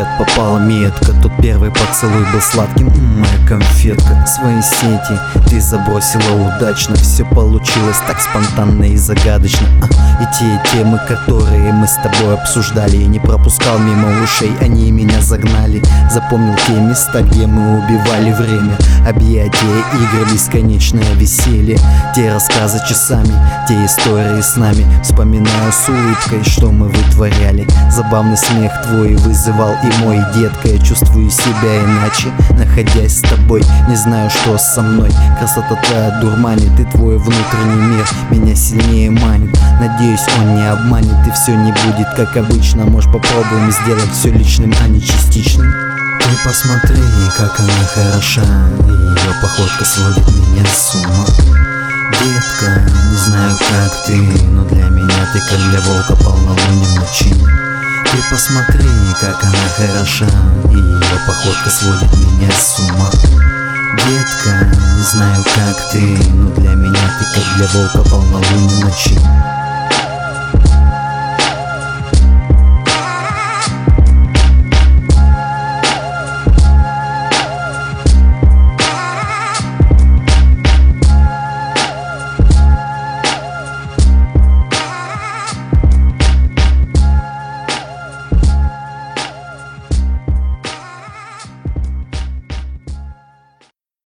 взгляд попала метка. Тот первый поцелуй был сладким, моя конфетка. Свои сети ты забросила удачно. Все получилось так спонтанно и загадочно. И те темы, которые мы с тобой обсуждали, я не пропускал мимо ушей, они меня загнали. Запомнил те места, где мы убивали время. Объятия, игры, бесконечное веселье. Те рассказы часами, те истории с нами. Вспоминаю с улыбкой, что мы вытворяли. Забавный смех твой вызывал и мой, детка. Я чувствую себя иначе, находясь с тобой. Не знаю, что со мной. Красота твоя дурманит, и твой внутренний мир меня сильнее манит. Надеюсь, он не обманет, и все не будет как обычно. Может, попробуем сделать все личным, а не частичным. Ты посмотри, как она хороша, ее походка сводит меня с ума. Детка, не знаю, как ты, но для меня ты как для волка полнолунием ночи. Ты посмотри, как она хороша, ее походка сводит меня с ума. Детка, не знаю, как ты, но для меня ты как для волка полнолунием ночи.